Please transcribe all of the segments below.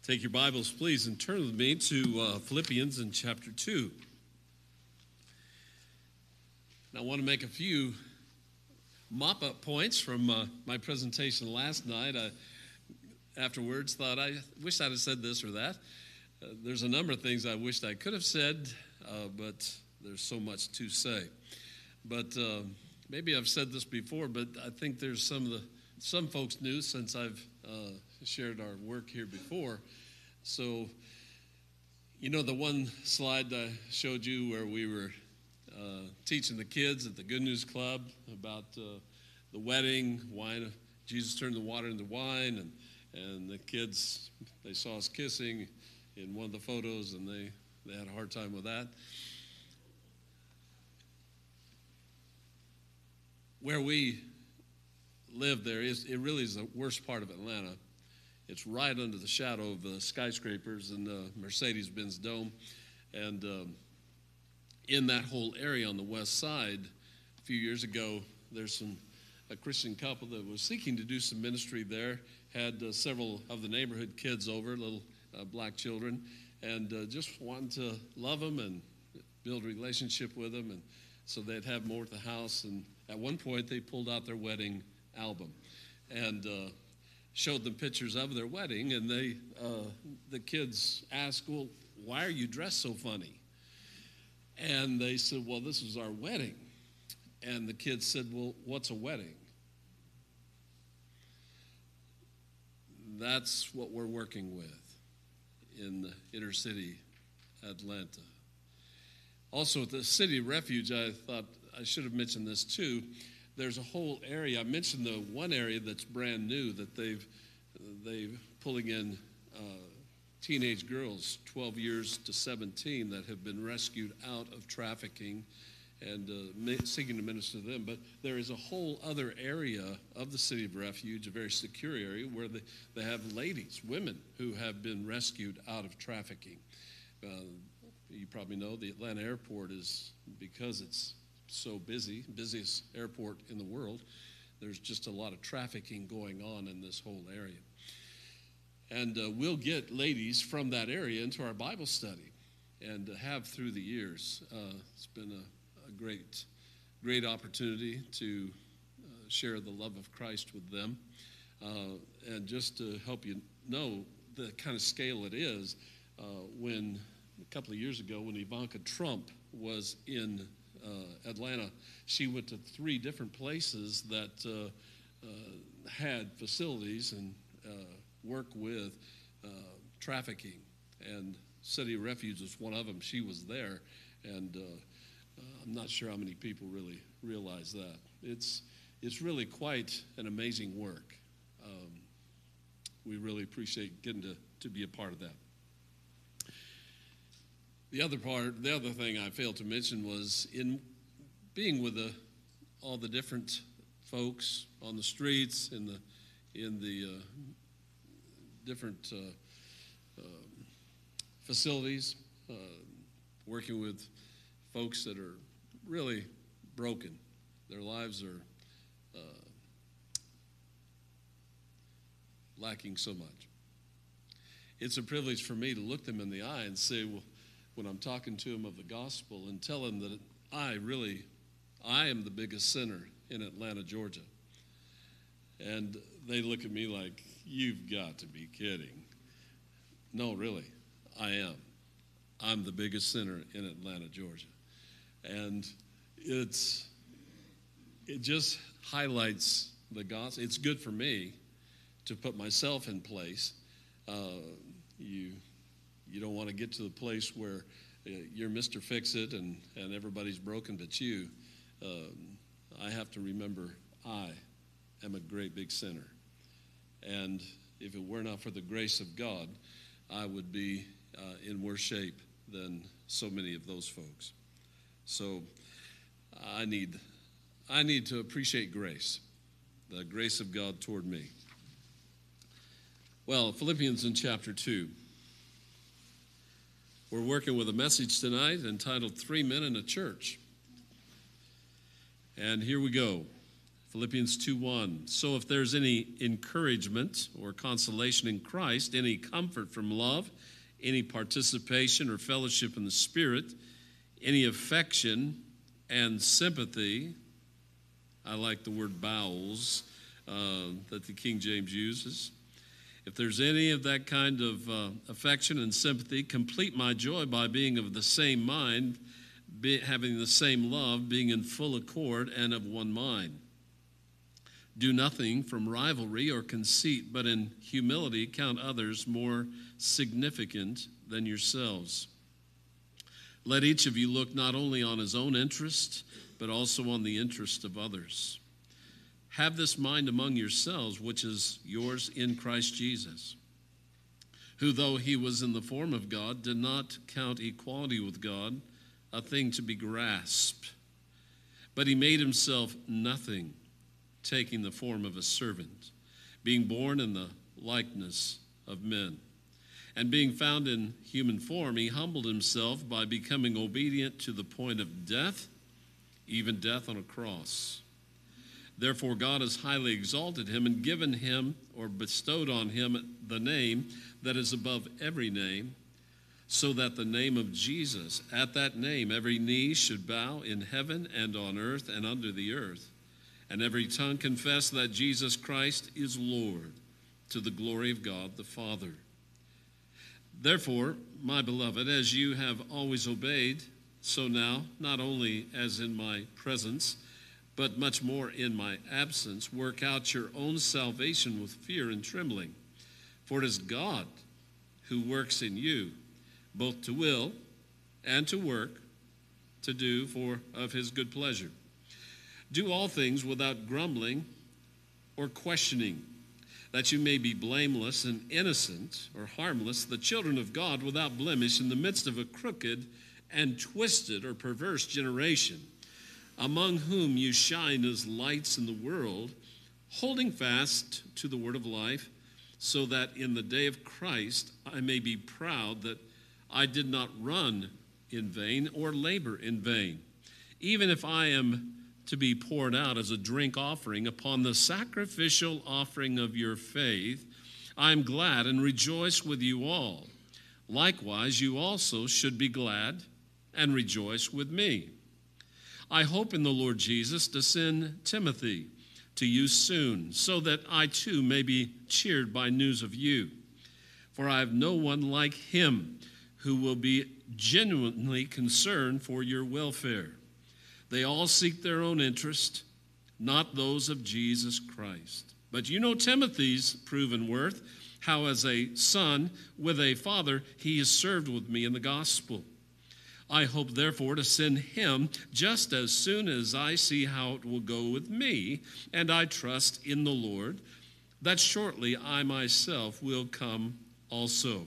Take your Bibles, please, and turn with me to Philippians in chapter 2. Now, I want to make a few mop-up points from my presentation last night. I afterwards thought, I wish I'd have said this or that. There's a number of things I wished I could have said, but there's so much to say. But maybe I've said this before, but I think there's some folks new since I've shared our work here before. So, you know the one slide I showed you where we were teaching the kids at the Good News Club about the wedding, wine. Jesus turned the water into wine, and the kids, they saw us kissing in one of the photos, and they had a hard time with that. Where we live there, it really is the worst part of Atlanta. It's right under the shadow of the skyscrapers and the Mercedes-Benz Dome. And in that whole area on the west side, a few years ago, there's a Christian couple that was seeking to do some ministry there, had several of the neighborhood kids over, little black children, and just wanted to love them and build a relationship with them. And so they'd have more at the house. And at one point, they pulled out their wedding album and showed them pictures of their wedding, and the kids asked, well, why are you dressed so funny? And they said, well, this is our wedding. And the kids said, well, what's a wedding? That's what we're working with in the inner city Atlanta. Also, at the City of Refuge, I thought I should have mentioned this too. There's a whole area. I mentioned the one area that's brand new that they've pulling in teenage girls, 12 years to 17, that have been rescued out of trafficking and seeking to minister to them. But there is a whole other area of the City of Refuge, a very secure area, where they have ladies, women, who have been rescued out of trafficking. You probably know the Atlanta airport is, because it's so busy, busiest airport in the world, there's just a lot of trafficking going on in this whole area. And we'll get ladies from that area into our Bible study and have through the years. It's been a great opportunity to share the love of Christ with them. And just to help you know the kind of scale it is, when a couple of years ago when Ivanka Trump was in Atlanta, she went to 3 different places that had facilities and work with trafficking, and City of Refuge was one of them. She was there, and I'm not sure how many people really realize that. It's really quite an amazing work. We really appreciate getting to be a part of that. The other thing I failed to mention was in being with all the different folks on the streets, in the different facilities, working with folks that are really broken. Their lives are lacking so much. It's a privilege for me to look them in the eye and say, well, when I'm talking to them of the gospel, and tell them that I am the biggest sinner in Atlanta, Georgia. And they look at me like, you've got to be kidding. No, really, I am. I'm the biggest sinner in Atlanta, Georgia. And it just highlights the gospel. It's good for me to put myself in place. You don't want to get to the place where you're Mr. Fix-It and everybody's broken but you. I have to remember I am a great big sinner. And if it were not for the grace of God, I would be in worse shape than so many of those folks. So I need to appreciate grace, the grace of God toward me. Well, Philippians in chapter 2. We're working with a message tonight entitled 3 Men in a Church. And here we go. Philippians 2:1. So if there's any encouragement or consolation in Christ, any comfort from love, any participation or fellowship in the Spirit, any affection and sympathy, I like the word bowels that the King James uses. If there's any of that kind of affection and sympathy, complete my joy by being of the same mind, having the same love, being in full accord and of one mind. Do nothing from rivalry or conceit, but in humility count others more significant than yourselves. Let each of you look not only on his own interest, but also on the interest of others. Have this mind among yourselves, which is yours in Christ Jesus, who, though he was in the form of God, did not count equality with God a thing to be grasped, but he made himself nothing, taking the form of a servant, being born in the likeness of men. And being found in human form, he humbled himself by becoming obedient to the point of death, even death on a cross. Therefore, God has highly exalted him and given him or bestowed on him the name that is above every name, so that the name of Jesus, at that name, every knee should bow in heaven and on earth and under the earth, and every tongue confess that Jesus Christ is Lord, to the glory of God the Father. Therefore, my beloved, as you have always obeyed, so now, not only as in my presence, but much more in my absence, work out your own salvation with fear and trembling. For it is God who works in you, both to will and to work, to do for of his good pleasure. Do all things without grumbling or questioning, that you may be blameless and innocent or harmless, the children of God without blemish in the midst of a crooked and twisted or perverse generation, among whom you shine as lights in the world, holding fast to the word of life, so that in the day of Christ I may be proud that I did not run in vain or labor in vain. Even if I am to be poured out as a drink offering upon the sacrificial offering of your faith, I am glad and rejoice with you all. Likewise, you also should be glad and rejoice with me. I hope in the Lord Jesus to send Timothy to you soon, so that I too may be cheered by news of you. For I have no one like him who will be genuinely concerned for your welfare. They all seek their own interest, not those of Jesus Christ. But you know Timothy's proven worth, how as a son with a father he has served with me in the gospel. I hope, therefore, to send him just as soon as I see how it will go with me, and I trust in the Lord that shortly I myself will come also.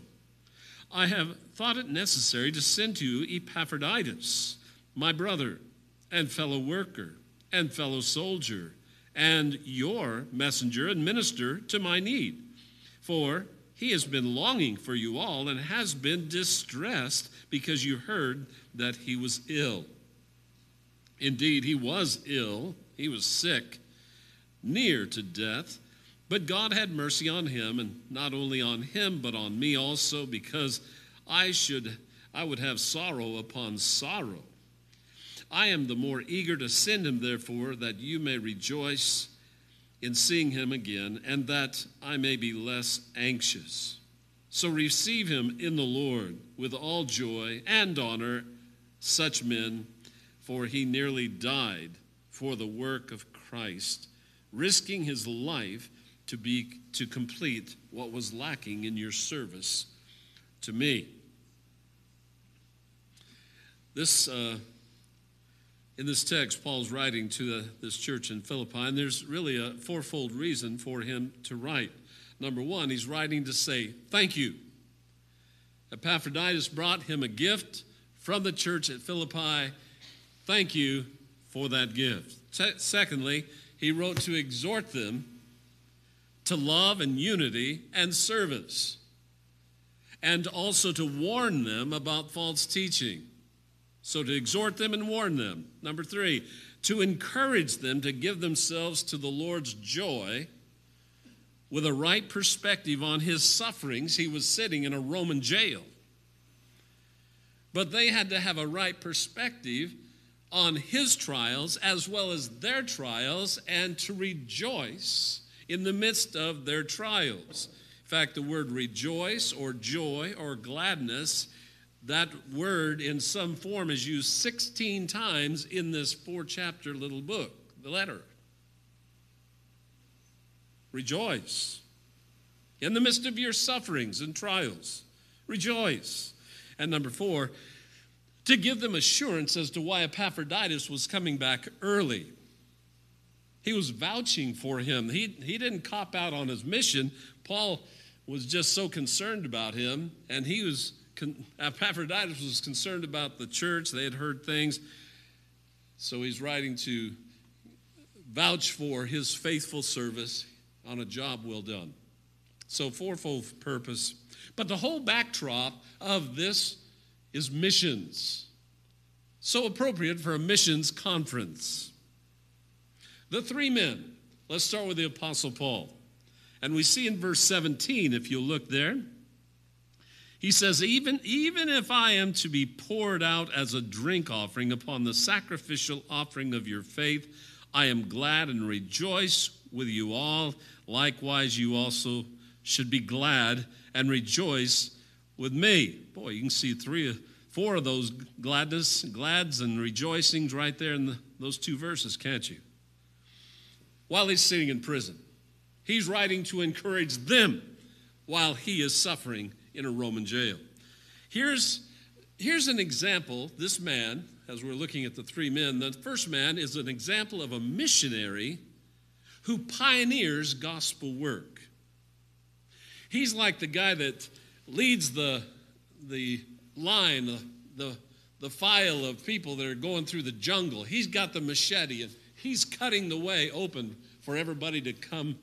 I have thought it necessary to send to you Epaphroditus, my brother and fellow worker and fellow soldier, and your messenger and minister to my need. For he has been longing for you all and has been distressed because you heard that he was ill. Indeed, he was ill. He was sick, near to death. But God had mercy on him, and not only on him, but on me also, because I would have sorrow upon sorrow. I am the more eager to send him, therefore, that you may rejoice in seeing him again, and that I may be less anxious. So receive him in the Lord with all joy and honor such men, for he nearly died for the work of Christ, risking his life to complete what was lacking in your service to me. In this text, Paul's writing to this church in Philippi, and there's really a fourfold reason for him to write. Number one, he's writing to say thank you. Epaphroditus brought him a gift from the church at Philippi. Thank you for that gift. Secondly, he wrote to exhort them to love and unity and service, and also to warn them about false teaching. So to exhort them and warn them. Number three, to encourage them to give themselves to the Lord's joy with a right perspective on his sufferings. He was sitting in a Roman jail. But they had to have a right perspective on his trials as well as their trials, and to rejoice in the midst of their trials. In fact, the word rejoice or joy or gladness, that word in some form is used 16 times in this 4-chapter little book, the letter. Rejoice. In the midst of your sufferings and trials, rejoice. And number 4, to give them assurance as to why Epaphroditus was coming back early. He was vouching for him. He didn't cop out on his mission. Paul was just so concerned about him, and Epaphroditus was concerned about the church. They had heard things. So he's writing to vouch for his faithful service on a job well done. So fourfold purpose. But the whole backdrop of this is missions. So appropriate for a missions conference. The 3 men. Let's start with the Apostle Paul. And we see in verse 17, if you look there, he says, even if I am to be poured out as a drink offering upon the sacrificial offering of your faith, I am glad and rejoice with you all. Likewise, you also should be glad and rejoice with me. Boy, you can see 4 of those glads and rejoicings right there in those 2 verses, can't you? While he's sitting in prison, he's writing to encourage them while he is suffering in a Roman jail. Here's an example. This man, as we're looking at the 3 men, the first man is an example of a missionary who pioneers gospel work. He's like the guy that leads the line, the file of people that are going through the jungle. He's got the machete, and he's cutting the way open for everybody to come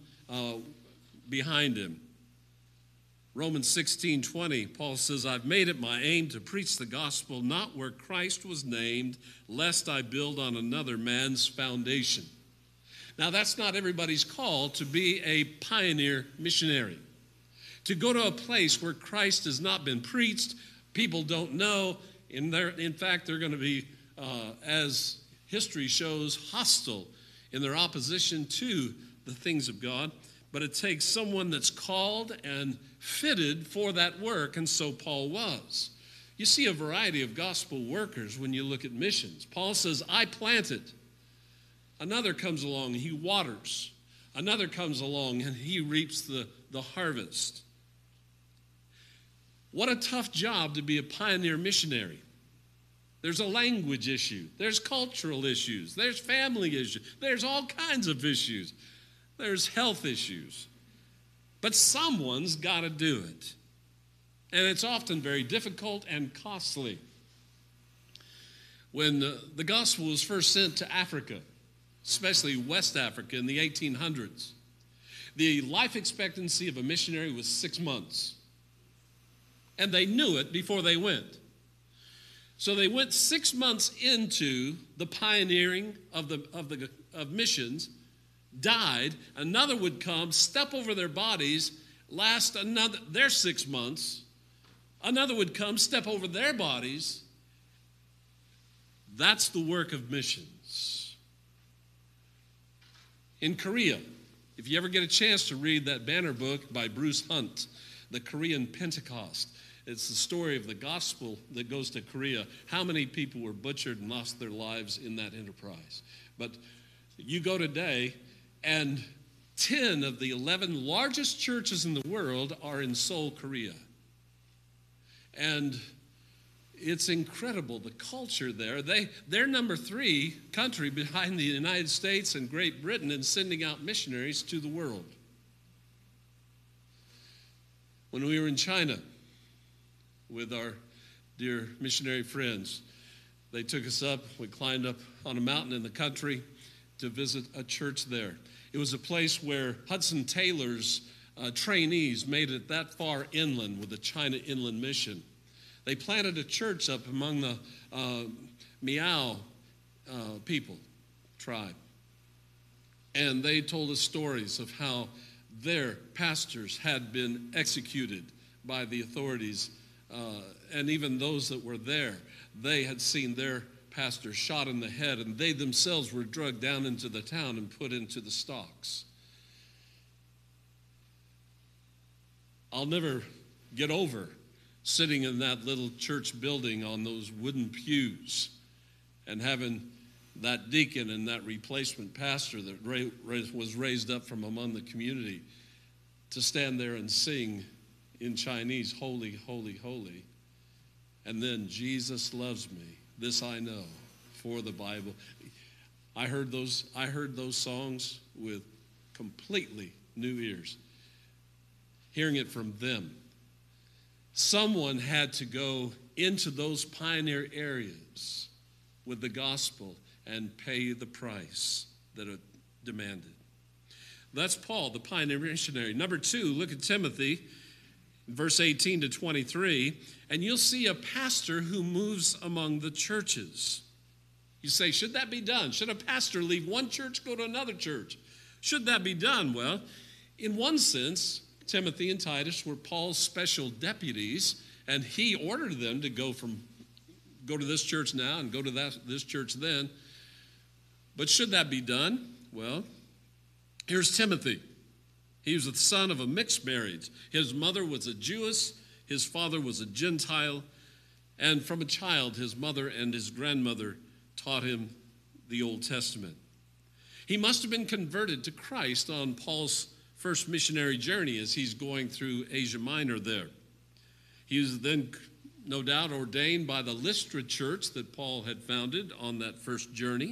behind him. Romans 16:20, Paul says, I've made it my aim to preach the gospel not where Christ was named, lest I build on another man's foundation. Now, that's not everybody's call to be a pioneer missionary. To go to a place where Christ has not been preached, people don't know. In fact, they're going to be, as history shows, hostile in their opposition to the things of God. But it takes someone that's called and fitted for that work, and so Paul was. You see a variety of gospel workers when you look at missions. Paul says, I planted. Another comes along, he waters. Another comes along, and he reaps the harvest. What a tough job to be a pioneer missionary. There's a language issue. There's cultural issues. There's family issues. There's all kinds of issues. There's health issues. But someone's got to do it. And it's often very difficult and costly. When the gospel was first sent to Africa, especially West Africa in the 1800s, the life expectancy of a missionary was 6 months. And they knew it before they went. So they went 6 months into the pioneering of missions, died, another would come, step over their bodies, last their 6 months, another would come, step over their bodies. That's the work of missions. In Korea, if you ever get a chance to read that banner book by Bruce Hunt, The Korean Pentecost, it's the story of the gospel that goes to Korea. How many people were butchered and lost their lives in that enterprise? But you go today, and 10 of the 11 largest churches in the world are in Seoul, Korea. And it's incredible, the culture there. They're number 3 country behind the United States and Great Britain in sending out missionaries to the world. When we were in China with our dear missionary friends, they took us up. We climbed up on a mountain in the country to visit a church there. It was a place where Hudson Taylor's trainees made it that far inland with the China Inland Mission. They planted a church up among the Miao people. tribe. And they told us stories of how their pastors had been executed by the authorities, and even those that were there, they had seen their pastor shot in the head, and they themselves were dragged down into the town and put into the stocks. I'll never get over sitting in that little church building on those wooden pews and having that deacon and that replacement pastor that was raised up from among the community to stand there and sing in Chinese, "Holy, holy, holy." And then, "Jesus loves me, this I know," for the Bible. I heard those songs with completely new ears, hearing it from them. Someone had to go into those pioneer areas with the gospel and pay the price that it demanded. That's Paul, the pioneer missionary. Number 2, look at Timothy, verse 18 to 23, and you'll see a pastor who moves among the churches. You say, should that be done? Should a pastor leave one church, go to another church? Should that be done? Well, in one sense, Timothy and Titus were Paul's special deputies, and he ordered them to go to this church now and go to this church then. But should that be done? Well, here's Timothy. He was the son of a mixed marriage. His mother was a Jewess, his father was a Gentile, and from a child, his mother and his grandmother taught him the Old Testament. He must have been converted to Christ on Paul's first missionary journey as he's going through Asia Minor there. He was then, no doubt, ordained by the Lystra church that Paul had founded on that first journey.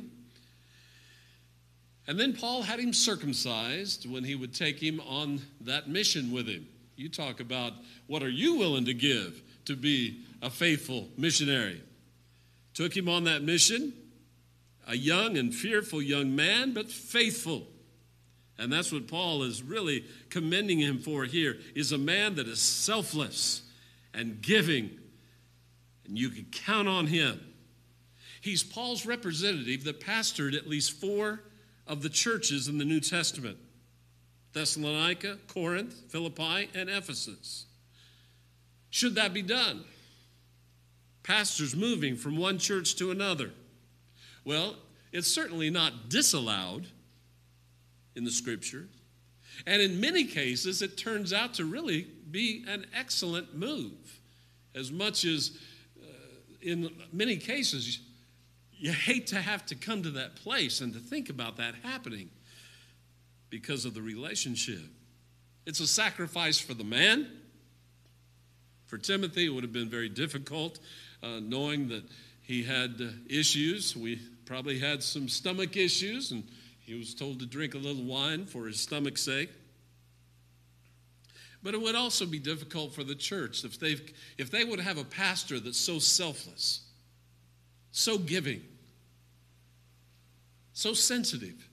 And then Paul had him circumcised when he would take him on that mission with him. You talk about what are you willing to give to be a faithful missionary. Took him on that mission, a young and fearful young man, but faithful. And that's what Paul is really commending him for here, is a man that is selfless and giving, and you can count on him. He's Paul's representative that pastored at least 4 of the churches in the New Testament: Thessalonica, Corinth, Philippi, and Ephesus. Should that be done? Pastors moving from one church to another. Well, it's certainly not disallowed in the Scripture. And in many cases, it turns out to really be an excellent move. As much as in many cases, you hate to have to come to that place and to think about that happening because of the relationship. It's a sacrifice for the man. For Timothy, it would have been very difficult knowing that he had issues. We probably had some stomach issues, and he was told to drink a little wine for his stomach's sake. But it would also be difficult for the church if they would have a pastor that's so selfless, so giving, so sensitive,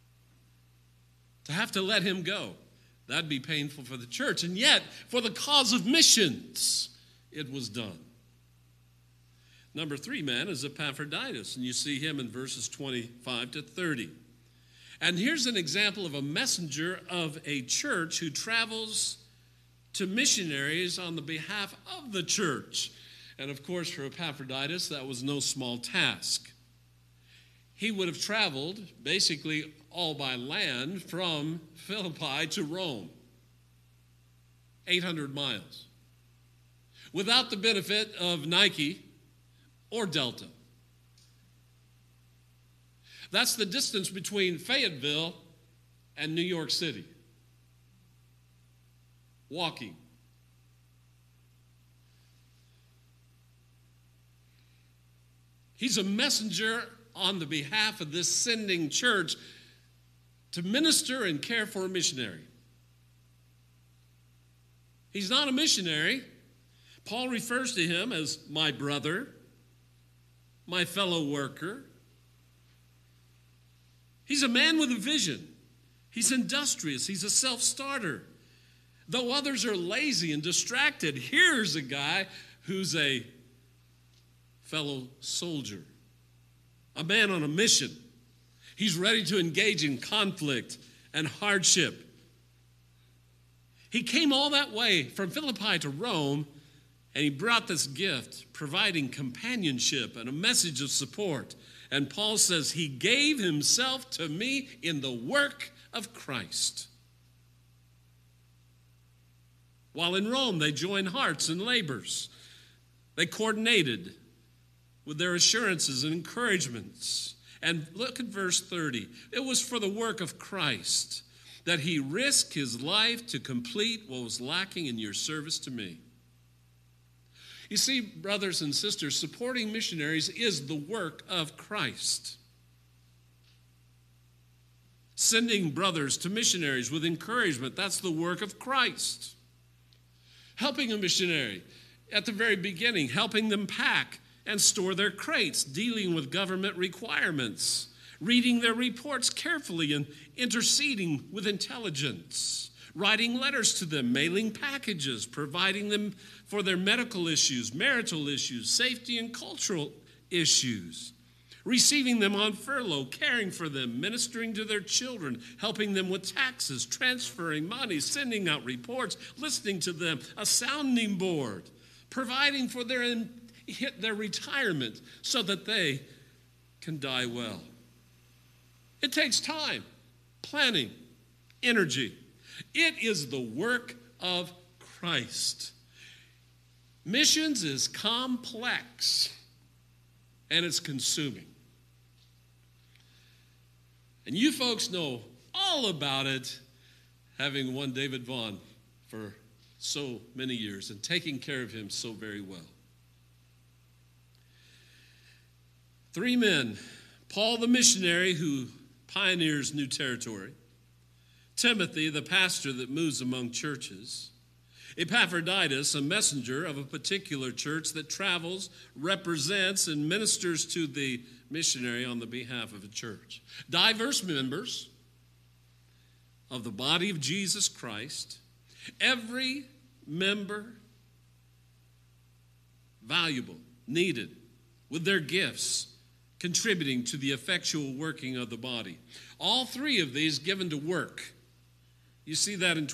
to have to let him go. That'd be painful for the church. And yet, for the cause of missions, it was done. Number 3 man is Epaphroditus, and you see him in verses 25 to 30. And here's an example of a messenger of a church who travels to missionaries on the behalf of the church. And of course, for Epaphroditus, that was no small task. He would have traveled basically all by land from Philippi to Rome, 800 miles, without the benefit of Nike or Delta. That's the distance between Fayetteville and New York City. Walking. He's a messenger on the behalf of this sending church to minister and care for a missionary. He's not a missionary. Paul refers to him as my brother, my fellow worker. He's a man with a vision. He's industrious. He's a self-starter. Though others are lazy and distracted, here's a guy who's a fellow soldier, a man on a mission. He's ready to engage in conflict and hardship. He came all that way from Philippi to Rome, and he brought this gift, providing companionship and a message of support. And Paul says, he gave himself to me in the work of Christ. While in Rome, they joined hearts and labors. They coordinated with their assurances and encouragements. And look at verse 30. It was for the work of Christ that he risked his life to complete what was lacking in your service to me. You see, brothers and sisters, supporting missionaries is the work of Christ. Sending brothers to missionaries with encouragement, that's the work of Christ. Helping a missionary at the very beginning, helping them pack and store their crates, dealing with government requirements, reading their reports carefully and interceding with intelligence, writing letters to them, mailing packages, providing them for their medical issues, marital issues, safety and cultural issues, receiving them on furlough, caring for them, ministering to their children, helping them with taxes, transferring money, sending out reports, listening to them, a sounding board, providing for their retirement so that they can die well. It takes time, planning, energy. It is the work of Christ. Missions is complex and it's consuming. And you folks know all about it, having won David Vaughn for so many years and taking care of him so very well. 3 men: Paul the missionary who pioneers new territory, Timothy the pastor that moves among churches, Epaphroditus, a messenger of a particular church that travels, represents, and ministers to the missionary on the behalf of a church. Diverse members of the body of Jesus Christ, every member valuable, needed, with their gifts, contributing to the effectual working of the body. All 3 of these given to work. You see that in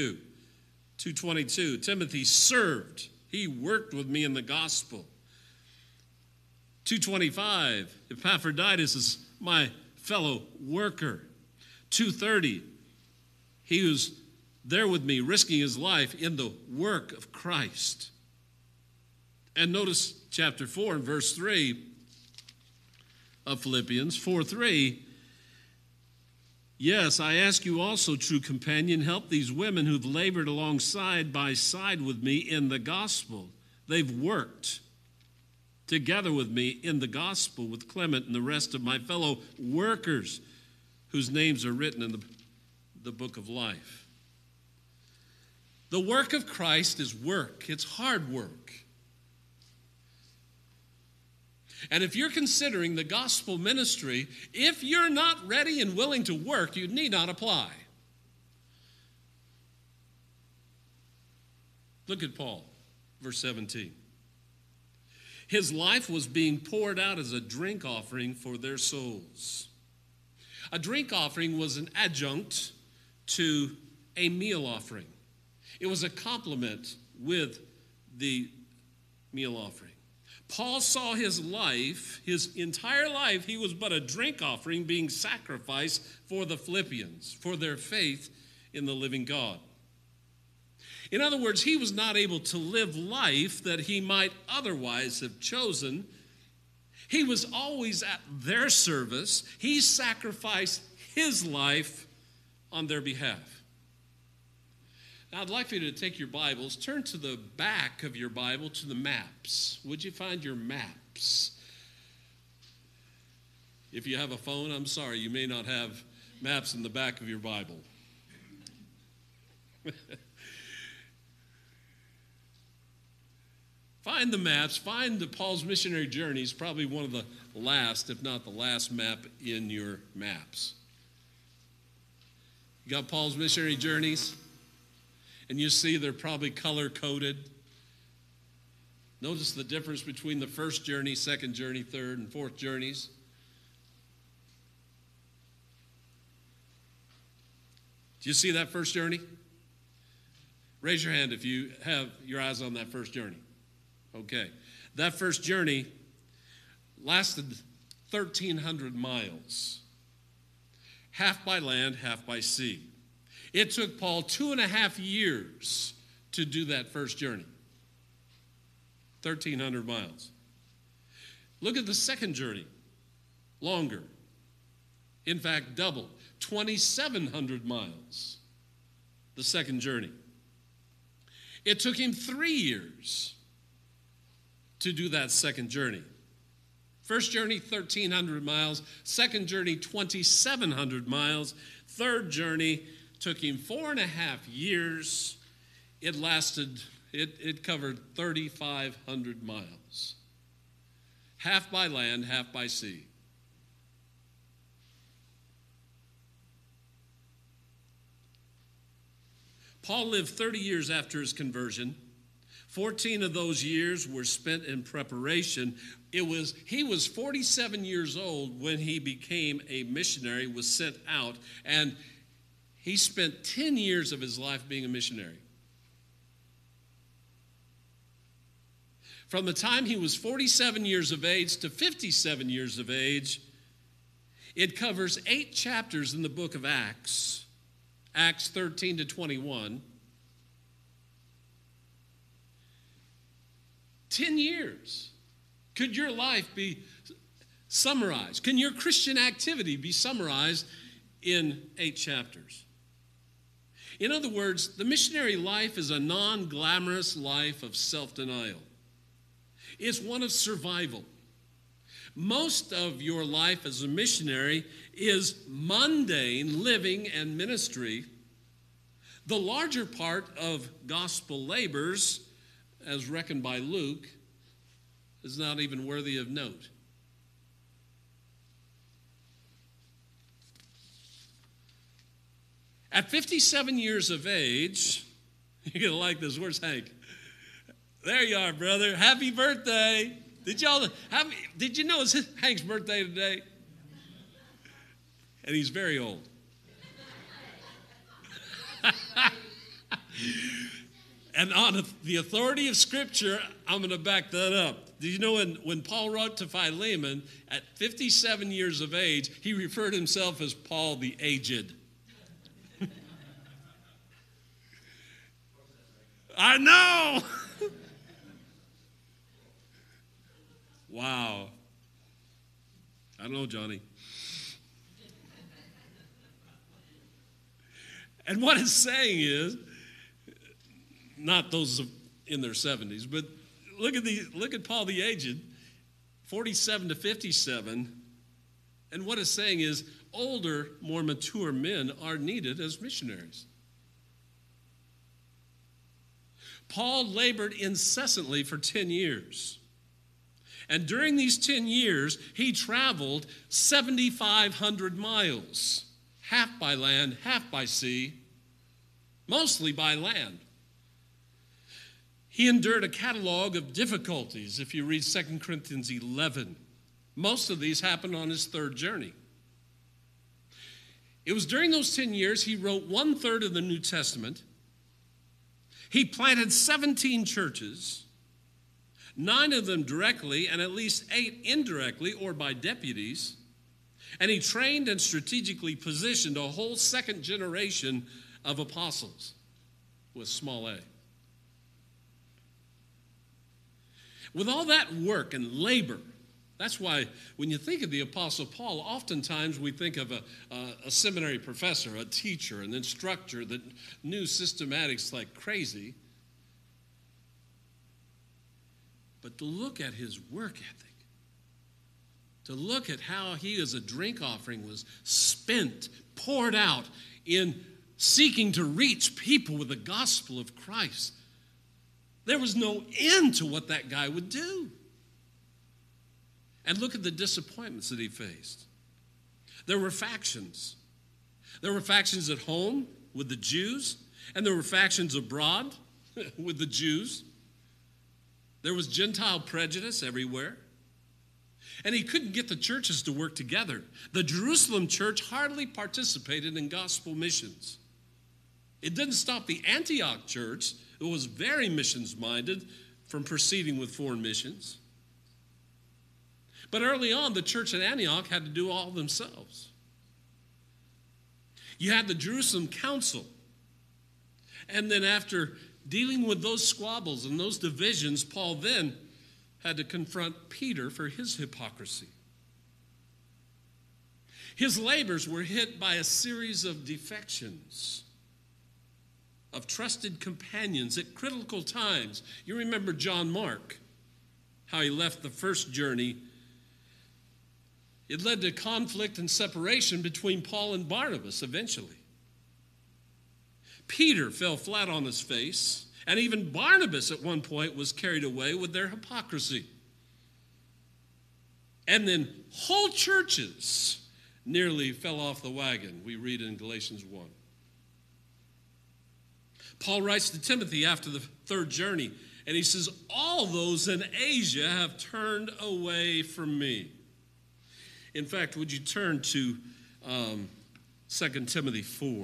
2:22. Timothy served. He worked with me in the gospel. 2:25, Epaphroditus is my fellow worker. 2:30, he was there with me, risking his life in the work of Christ. And notice chapter 4 and verse 3 of Philippians 4:3. Yes, I ask you also, true companion, help these women who've labored alongside by side with me in the gospel. They've worked together with me in the gospel with Clement and the rest of my fellow workers whose names are written in the book of life. The work of Christ is work. It's hard work. And if you're considering the gospel ministry, if you're not ready and willing to work, you need not apply. Look at Paul, verse 17. His life was being poured out as a drink offering for their souls. A drink offering was an adjunct to a meal offering. It was a complement with the meal offering. Paul saw his life, his entire life, he was but a drink offering being sacrificed for the Philippians, for their faith in the living God. In other words, he was not able to live life that he might otherwise have chosen. He was always at their service. He sacrificed his life on their behalf. Now, I'd like for you to take your Bibles, turn to the back of your Bible to the maps. Would you find your maps? If you have a phone, I'm sorry, you may not have maps in the back of your Bible. Find the maps, find Paul's missionary journeys, probably one of the last, if not the last map in your maps. You got Paul's missionary journeys? And you see they're probably color-coded. Notice the difference between the first journey, second journey, third and fourth journeys. Do you see that first journey? Raise your hand if you have your eyes on that first journey. Okay. That first journey lasted 1,300 miles, half by land, half by sea. It took Paul 2.5 years to do that first journey, 1,300 miles. Look at the second journey, longer. In fact, double, 2,700 miles, the second journey. It took him 3 years to do that second journey. First journey, 1,300 miles. Second journey, 2,700 miles. Third journey took him 4.5 years. It covered 3,500 miles. Half by land, half by sea. Paul lived 30 years after his conversion. 14 of those years were spent in preparation. He was 47 years old when he became a missionary, was sent out, and he spent 10 years of his life being a missionary. From the time he was 47 years of age to 57 years of age, it covers 8 chapters in the book of Acts, Acts 13 to 21. 10 years. Could your life be summarized? Can your Christian activity be summarized in 8 chapters? In other words, the missionary life is a non-glamorous life of self-denial. It's one of survival. Most of your life as a missionary is mundane living and ministry. The larger part of gospel labors, as reckoned by Luke, is not even worthy of note. At 57 years of age, you're going to like this. Where's Hank? There you are, brother. Happy birthday. Did you know it's Hank's birthday today? And he's very old. And on the authority of Scripture, I'm going to back that up. Did you know when Paul wrote to Philemon, at 57 years of age, he referred himself as Paul the Aged. I know! Wow. I know, Johnny. And what it's saying is, not those in their 70s, but look at Paul the Aged, 47 to 57, and what it's saying is older, more mature men are needed as missionaries. Paul labored incessantly for 10 years. And during these 10 years, he traveled 7,500 miles, half by land, half by sea, mostly by land. He endured a catalog of difficulties. If you read 2 Corinthians 11, most of these happened on his third journey. It was during those 10 years he wrote 1/3 of the New Testament. He planted 17 churches, 9 of them directly and at least 8 indirectly or by deputies. And he trained and strategically positioned a whole second generation of apostles with small a. With all that work and labor, that's why when you think of the Apostle Paul, oftentimes we think of a seminary professor, a teacher, an instructor that knew systematics like crazy. But to look at his work ethic, to look at how he as a drink offering was spent, poured out in seeking to reach people with the gospel of Christ. There was no end to what that guy would do. And look at the disappointments that he faced. There were factions. There were factions at home with the Jews, and there were factions abroad with the Jews. There was Gentile prejudice everywhere. And he couldn't get the churches to work together. The Jerusalem church hardly participated in gospel missions. It didn't stop the Antioch church, it was very missions-minded, from proceeding with foreign missions. But early on, the church at Antioch had to do all themselves. You had the Jerusalem Council. And then after dealing with those squabbles and those divisions, Paul then had to confront Peter for his hypocrisy. His labors were hit by a series of defections of trusted companions at critical times. You remember John Mark, how he left the first journey. It led to conflict and separation between Paul and Barnabas eventually. Peter fell flat on his face, and even Barnabas at one point was carried away with their hypocrisy. And then whole churches nearly fell off the wagon, we read in Galatians 1. Paul writes to Timothy after the third journey, and he says, all those in Asia have turned away from me. In fact, would you turn to 2 Timothy 4?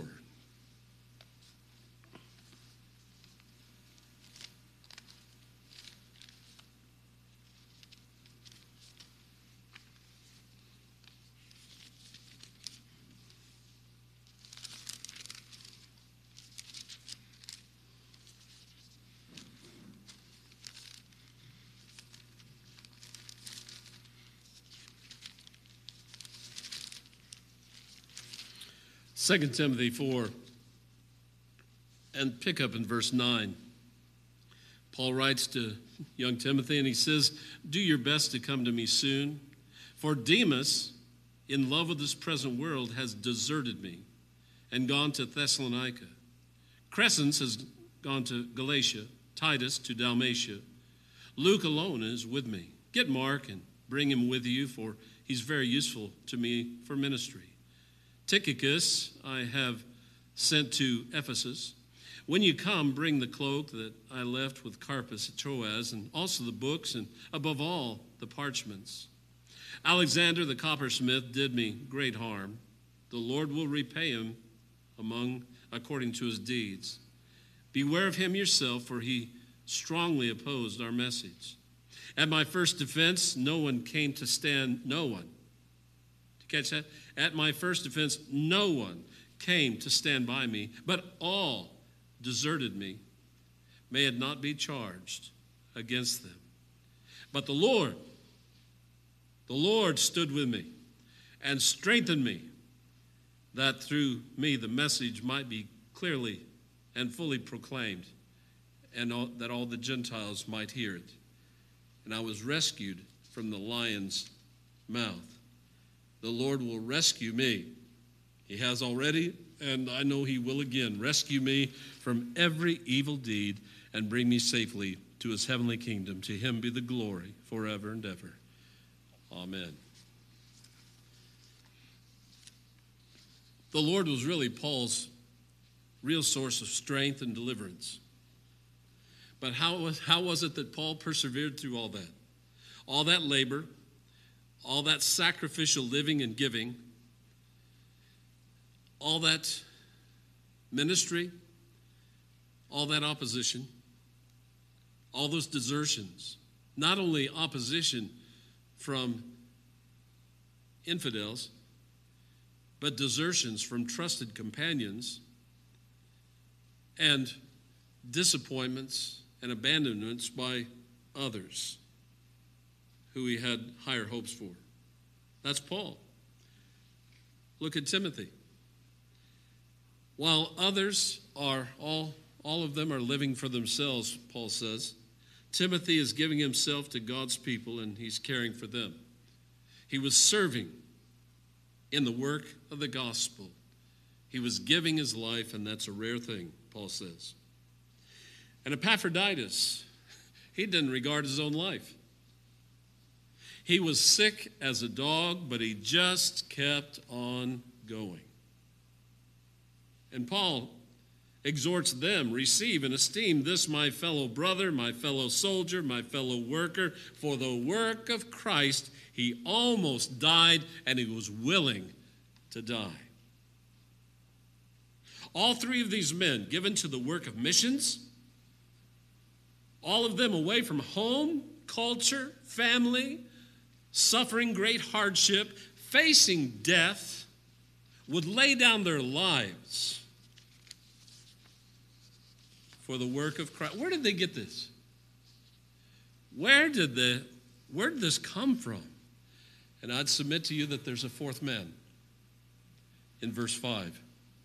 2 Timothy 4, and pick up in verse 9. Paul writes to young Timothy, and he says, do your best to come to me soon, for Demas, in love with this present world, has deserted me and gone to Thessalonica. Crescens has gone to Galatia, Titus to Dalmatia. Luke alone is with me. Get Mark and bring him with you, for he's very useful to me for ministry. Tychicus I have sent to Ephesus. When you come, bring the cloak that I left with Carpus at Troas, and also the books, and above all, the parchments. Alexander the coppersmith did me great harm. The Lord will repay him according to his deeds. Beware of him yourself, for he strongly opposed our message. At my first defense, no one came to stand, no one. Did you catch that? At my first defense, no one came to stand by me, but all deserted me. May it not be charged against them. But the Lord stood with me and strengthened me, that through me the message might be clearly and fully proclaimed, and that all the Gentiles might hear it. And I was rescued from the lion's mouth. The Lord will rescue me. He has already, and I know he will again, rescue me from every evil deed and bring me safely to his heavenly kingdom. To him be the glory forever and ever. Amen. The Lord was really Paul's real source of strength and deliverance. But how was it that Paul persevered through all that? All that labor, all that sacrificial living and giving, all that ministry, all that opposition, all those desertions. Not only opposition from infidels, but desertions from trusted companions, and disappointments and abandonments by others who he had higher hopes for. That's Paul. Look at Timothy. While others are, all of them are living for themselves, Paul says, Timothy is giving himself to God's people and he's caring for them. He was serving in the work of the gospel. He was giving his life, and that's a rare thing, Paul says. And Epaphroditus, he didn't regard his own life. He was sick as a dog, but he just kept on going. And Paul exhorts them, receive and esteem this my fellow brother, my fellow soldier, my fellow worker. For the work of Christ, he almost died, and he was willing to die. All three of these men given to the work of missions, all of them away from home, culture, family, suffering great hardship, facing death, would lay down their lives for the work of Christ. Where did they get this? Where did this come from? And I'd submit to you that there's a fourth man in verse 5.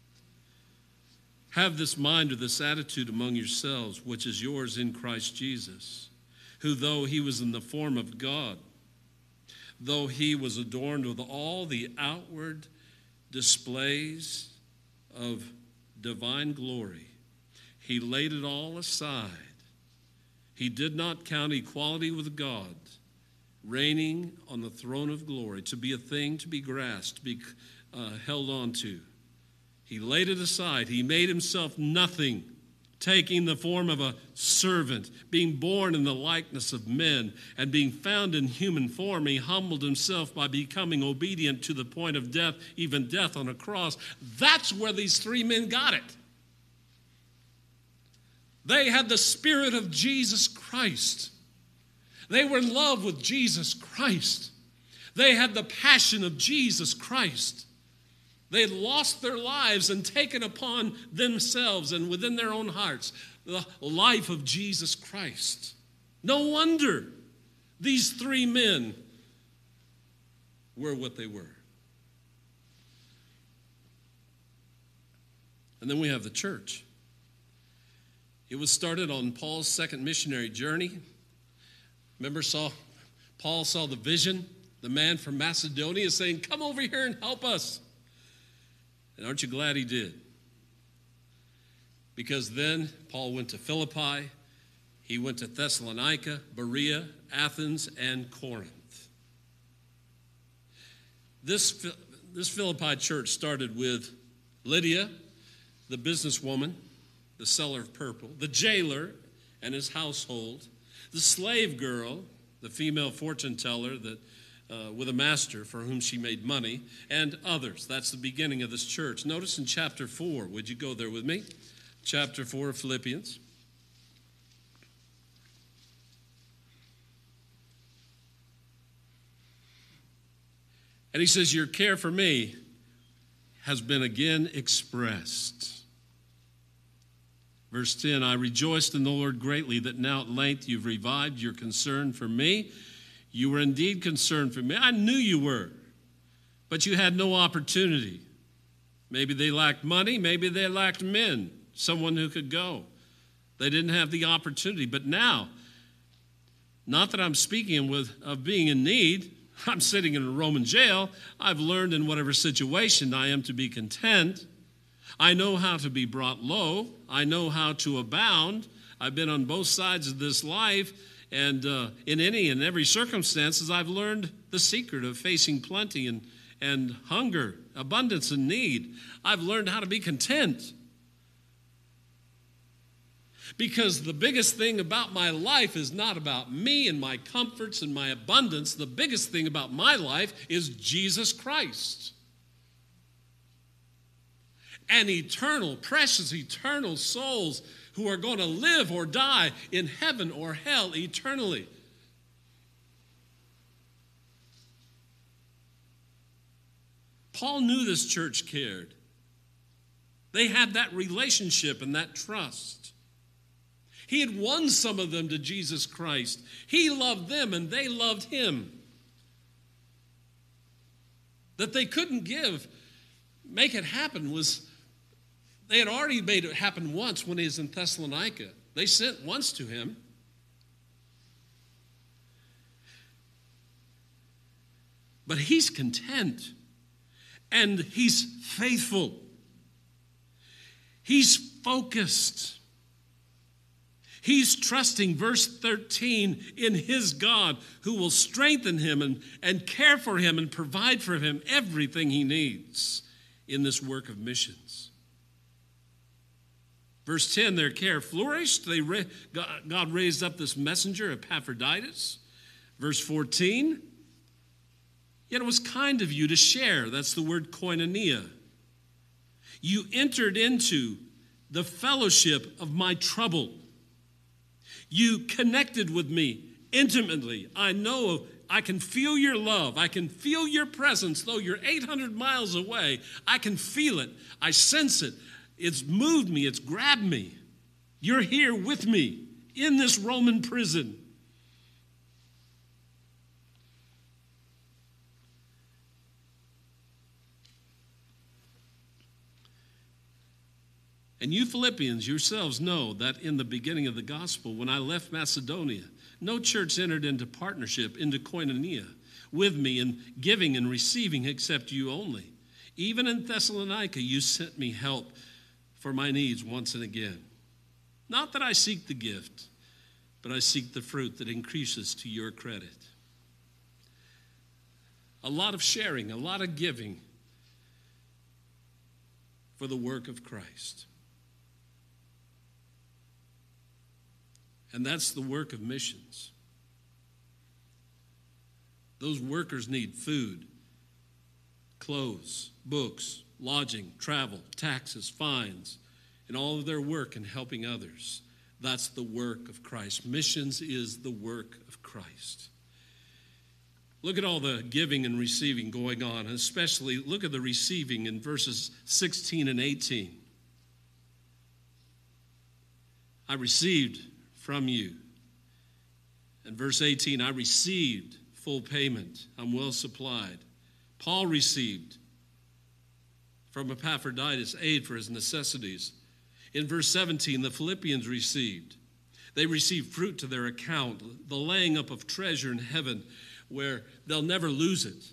Have this mind or this attitude among yourselves, which is yours in Christ Jesus, who though he was in the form of God, though he was adorned with all the outward displays of divine glory, he laid it all aside. He did not count equality with God, reigning on the throne of glory, to be a thing to be grasped, to be held on to. He laid it aside. He made himself nothing, taking the form of a servant, being born in the likeness of men, and being found in human form, he humbled himself by becoming obedient to the point of death, even death on a cross. That's where these three men got it. They had the Spirit of Jesus Christ. They were in love with Jesus Christ. They had the passion of Jesus Christ. They had lost their lives and taken upon themselves and within their own hearts the life of Jesus Christ. No wonder these three men were what they were. And then we have the church. It was started on Paul's second missionary journey. Remember, Paul saw the vision, the man from Macedonia saying, "Come over here and help us." And aren't you glad he did? Because then Paul went to Philippi, he went to Thessalonica, Berea, Athens, and Corinth. This Philippi church started with Lydia, the businesswoman, the seller of purple, the jailer and his household, the slave girl, the female fortune teller that with a master for whom she made money, and others. That's the beginning of this church. Notice in chapter 4, would you go there with me? Chapter 4 of Philippians. And he says, your care for me has been again expressed. Verse 10, I rejoiced in the Lord greatly that now at length you've revived your concern for me. You were indeed concerned for me. I knew you were, but you had no opportunity. Maybe they lacked money. Maybe they lacked men, someone who could go. They didn't have the opportunity. But now, not that I'm speaking of being in need. I'm sitting in a Roman jail. I've learned in whatever situation I am to be content. I know how to be brought low. I know how to abound. I've been on both sides of this life. And in any and every circumstances, I've learned the secret of facing plenty and hunger, abundance and need. I've learned how to be content. Because the biggest thing about my life is not about me and my comforts and my abundance. The biggest thing about my life is Jesus Christ. And eternal, precious, eternal souls who are going to live or die in heaven or hell eternally. Paul knew this church cared. They had that relationship and that trust. He had won some of them to Jesus Christ. He loved them and they loved him. That they couldn't make it happen was, they had already made it happen once when he was in Thessalonica. They sent once to him. But he's content and he's faithful. He's focused. He's trusting, verse 13, in his God who will strengthen him and care for him and provide for him everything he needs in this work of missions. Verse 10, their care flourished. God raised up this messenger, Epaphroditus. Verse 14, yet it was kind of you to share. That's the word koinonia. You entered into the fellowship of my trouble. You connected with me intimately. I know I can feel your love. I can feel your presence. Though you're 800 miles away, I can feel it. I sense it. It's moved me. It's grabbed me. You're here with me in this Roman prison. And you Philippians yourselves know that in the beginning of the gospel, when I left Macedonia, no church entered into partnership, into koinonia, with me in giving and receiving except you only. Even in Thessalonica, you sent me help for my needs once and again. Not that I seek the gift, but I seek the fruit that increases to your credit. A lot of sharing, a lot of giving for the work of Christ. And that's the work of missions. Those workers need food, clothes, books, lodging, travel, taxes, fines, and all of their work in helping others. That's the work of Christ. Missions is the work of Christ. Look at all the giving and receiving going on, and especially look at the receiving in verses 16 and 18. I received from you. And verse 18, I received full payment. I'm well supplied. Paul received from Epaphroditus aid for his necessities. In verse 17, the Philippians received. They received fruit to their account, the laying up of treasure in heaven where they'll never lose it.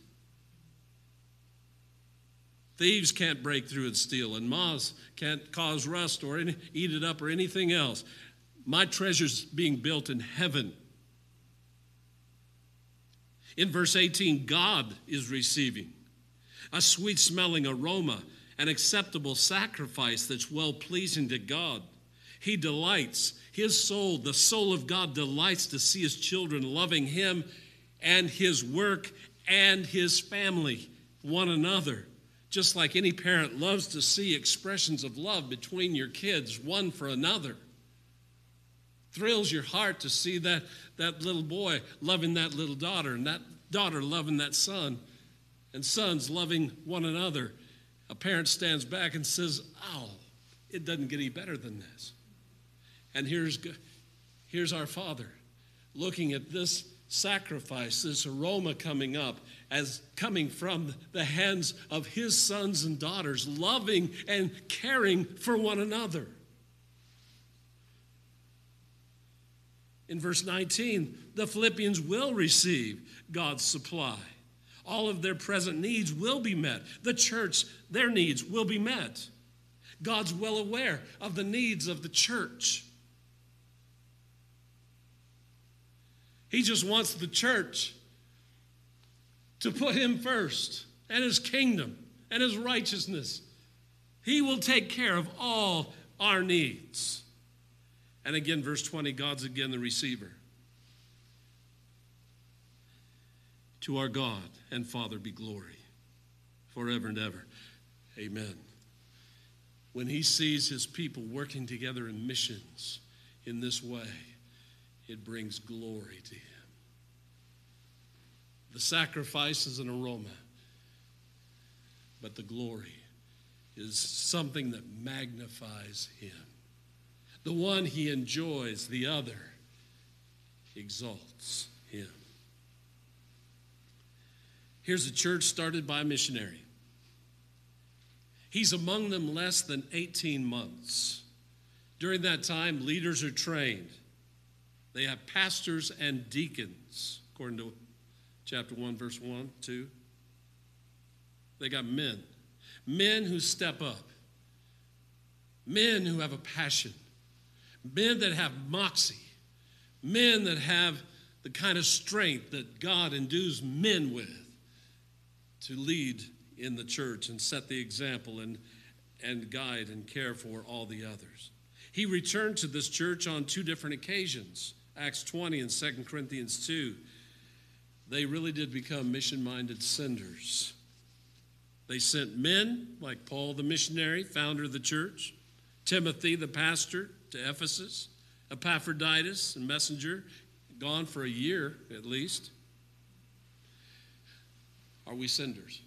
Thieves can't break through and steal, and moths can't cause rust or eat it up or anything else. My treasure's being built in heaven. In verse 18, God is receiving a sweet-smelling aroma, an acceptable sacrifice that's well-pleasing to God. He delights, his soul, the soul of God delights to see his children loving him and his work and his family, one another. Just like any parent loves to see expressions of love between your kids, one for another. Thrills your heart to see that little boy loving that little daughter, and that daughter loving that son, and sons loving one another. A parent stands back and says, oh, it doesn't get any better than this. And here's our Father looking at this sacrifice, this aroma coming up as coming from the hands of his sons and daughters, loving and caring for one another. In verse 19, the Philippians will receive God's supply. All of their present needs will be met. The church, their needs will be met. God's well aware of the needs of the church. He just wants the church to put him first and his kingdom and his righteousness. He will take care of all our needs. And again, verse 20, God's again the receiver. To our God and Father be glory forever and ever. Amen. When he sees his people working together in missions in this way, it brings glory to him. The sacrifice is an aroma, but the glory is something that magnifies him. The one he enjoys, the other exalts him. Here's a church started by a missionary. He's among them less than 18 months. During that time, leaders are trained. They have pastors and deacons, according to chapter 1, verse 1, 2. They got men who step up, men who have a passion, men that have moxie, men that have the kind of strength that God endues men with to lead in the church and set the example and guide and care for all the others. He returned to this church on two different occasions, Acts 20 and 2 Corinthians 2. They really did become mission-minded senders. They sent men like Paul the missionary, founder of the church, Timothy the pastor to Ephesus, Epaphroditus, a messenger, gone for a year at least. Are we senders?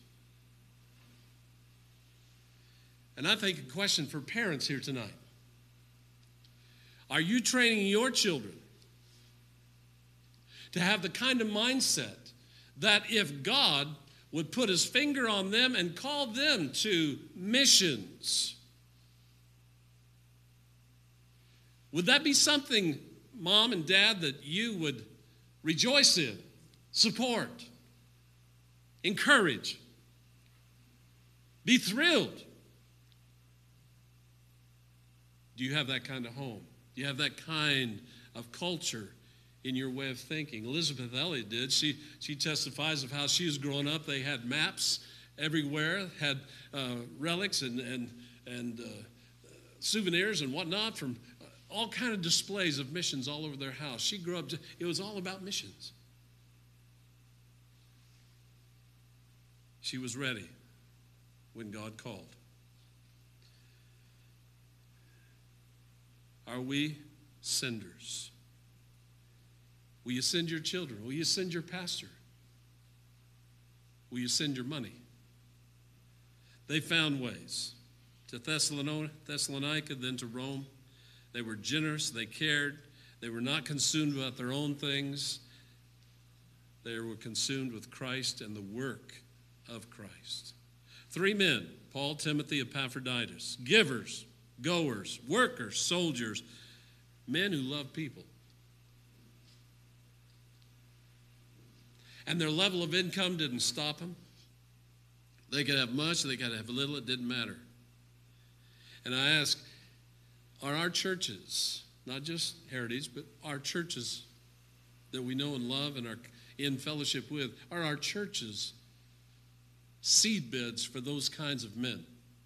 And I think a question for parents here tonight. Are you training your children to have the kind of mindset that if God would put his finger on them and call them to missions, would that be something, Mom and Dad, that you would rejoice in, support, encourage, be thrilled? Do you have that kind of home? Do you have that kind of culture in your way of thinking? Elizabeth Elliot did. She testifies of how she was growing up. They had maps everywhere, had relics and souvenirs and whatnot from all kind of displays of missions all over their house. She grew up, it was all about missions. She was ready when God called. Are we senders? Will you send your children? Will you send your pastor? Will you send your money? They found ways to Thessalonica, then to Rome. They were generous. They cared. They were not consumed about their own things. They were consumed with Christ and the work of Christ. 3 men, Paul, Timothy, Epaphroditus, givers, goers, workers, soldiers, men who love people. And their level of income didn't stop them. They could have much, they could have little, it didn't matter. And I ask, are our churches, not just Heritage, but our churches that we know and love and are in fellowship with, are our churches seed beds for those kinds of men?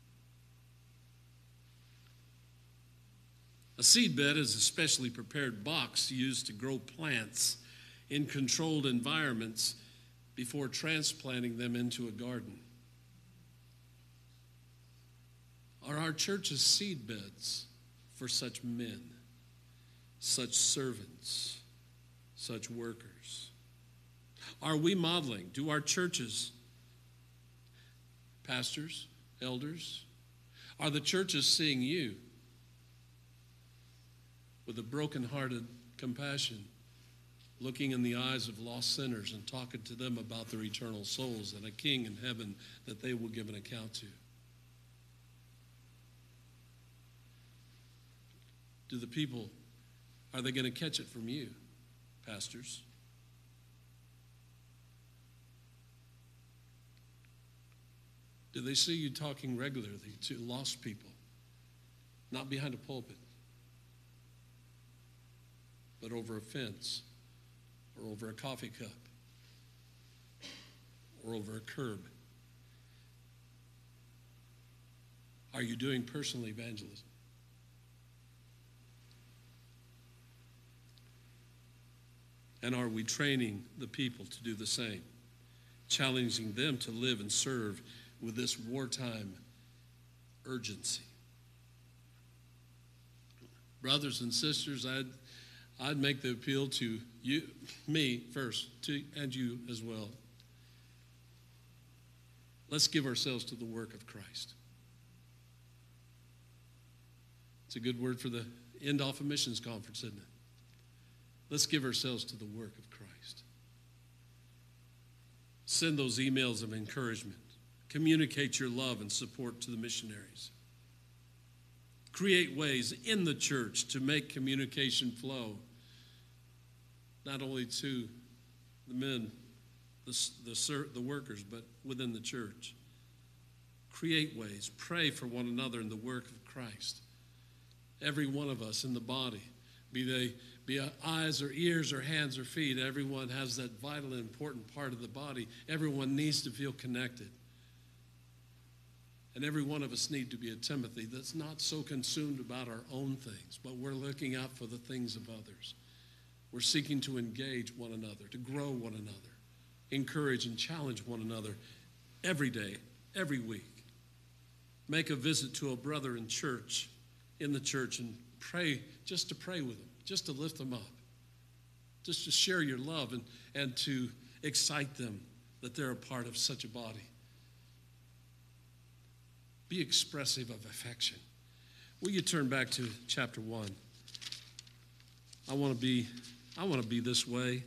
A seed bed is a specially prepared box used to grow plants in controlled environments before transplanting them into a garden. Are our churches seed beds for such men, such servants, such workers? Are we modeling? Do our churches, pastors, elders, are the churches seeing you with a broken-hearted compassion, looking in the eyes of lost sinners and talking to them about their eternal souls and a king in heaven that they will give an account to? Do the people, are they going to catch it from you, pastors? Do they see you talking regularly to lost people, not behind a pulpit, but over a fence, or over a coffee cup, or over a curb? Are you doing personal evangelism? And are we training the people to do the same, challenging them to live and serve with this wartime urgency? Brothers and sisters, I'd make the appeal to you, me first, and you as well. Let's give ourselves to the work of Christ. It's a good word for the End Alpha Missions Conference, isn't it? Let's give ourselves to the work of Christ. Send those emails of encouragement. Communicate your love and support to the missionaries. Create ways in the church to make communication flow, not only to the men, the workers, but within the church. Create ways. Pray for one another in the work of Christ. Every one of us in the body, be eyes or ears or hands or feet, everyone has that vital and important part of the body. Everyone needs to feel connected. And every one of us need to be a Timothy that's not so consumed about our own things, but we're looking out for the things of others. We're seeking to engage one another, to grow one another, encourage and challenge one another every day, every week. Make a visit to a brother in church, in the church, and pray, just to pray with them, just to lift them up, just to share your love and to excite them that they're a part of such a body. Be expressive of affection. Will you turn back to chapter 1? I want to be this way.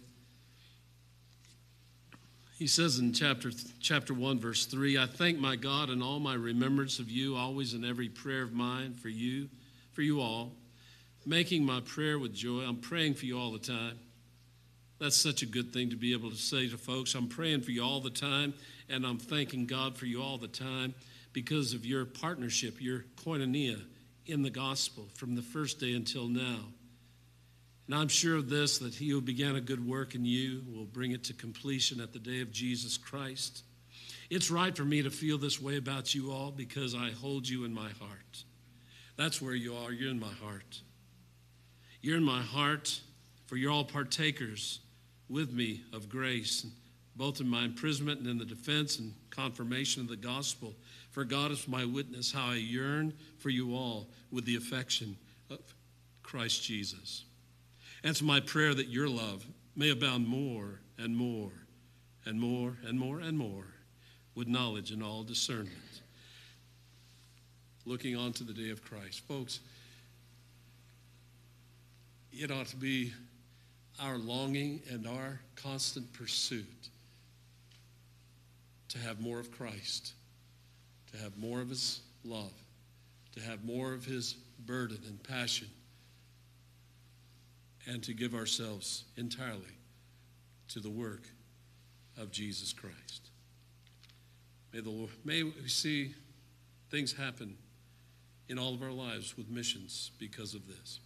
He says in chapter 1, verse 3, I thank my God in all my remembrance of you, always in every prayer of mine for you all, making my prayer with joy. I'm praying for you all the time. That's such a good thing to be able to say to folks. I'm praying for you all the time, and I'm thanking God for you all the time because of your partnership, your koinonia in the gospel from the first day until now. And I'm sure of this, that he who began a good work in you will bring it to completion at the day of Jesus Christ. It's right for me to feel this way about you all because I hold you in my heart. That's where you are. You're in my heart. You're in my heart, for you're all partakers with me of grace, both in my imprisonment and in the defense and confirmation of the gospel. For God is my witness how I yearn for you all with the affection of Christ Jesus. And it's my prayer that your love may abound more and more and more and more and more with knowledge and all discernment. Looking on to the day of Christ. Folks, it ought to be our longing and our constant pursuit to have more of Christ, to have more of his love, to have more of his burden and passion, and to give ourselves entirely to the work of Jesus Christ. May we see things happen in all of our lives with missions because of this.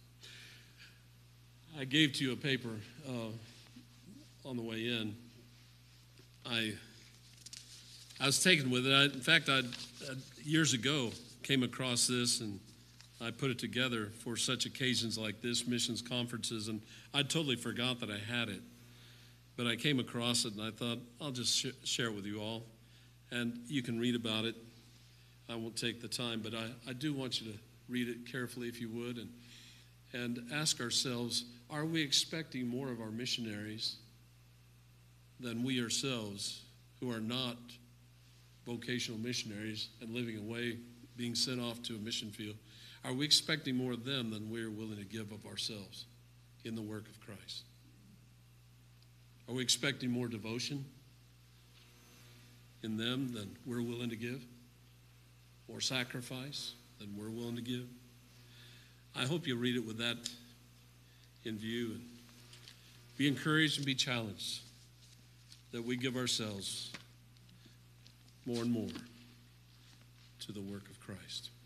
I gave to you a paper on the way in. I was taken with it. In fact, I years ago came across this, and I put it together for such occasions like this, missions conferences, and I totally forgot that I had it. But I came across it, and I thought, I'll just share it with you all. And you can read about it. I won't take the time, but I do want you to read it carefully if you would, and ask ourselves, are we expecting more of our missionaries than we ourselves who are not vocational missionaries and living away, being sent off to a mission field? Are we expecting more of them than we're willing to give of ourselves in the work of Christ? Are we expecting more devotion in them than we're willing to give? More sacrifice than we're willing to give? I hope you'll read it with that in view and be encouraged and be challenged that we give ourselves more and more to the work of Christ.